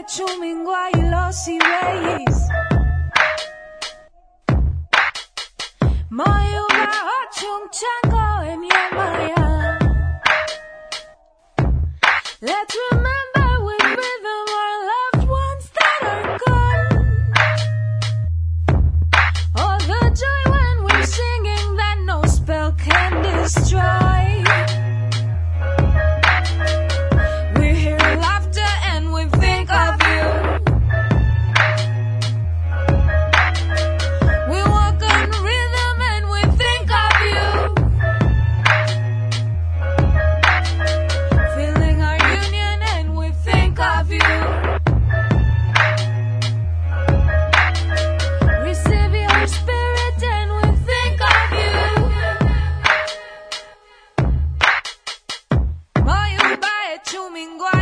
Chumingua y los Reyes. Mayuba ochung chango en Yamaya. Let's remember with rhythm our loved ones that are gone. All the joy when we're singing that no spell can destroy. We hear laughter and we think of you. We walk on rhythm and we think of you. Feeling our union and we think of you. Receive your spirit and we think of you. Mayuba e Chumingua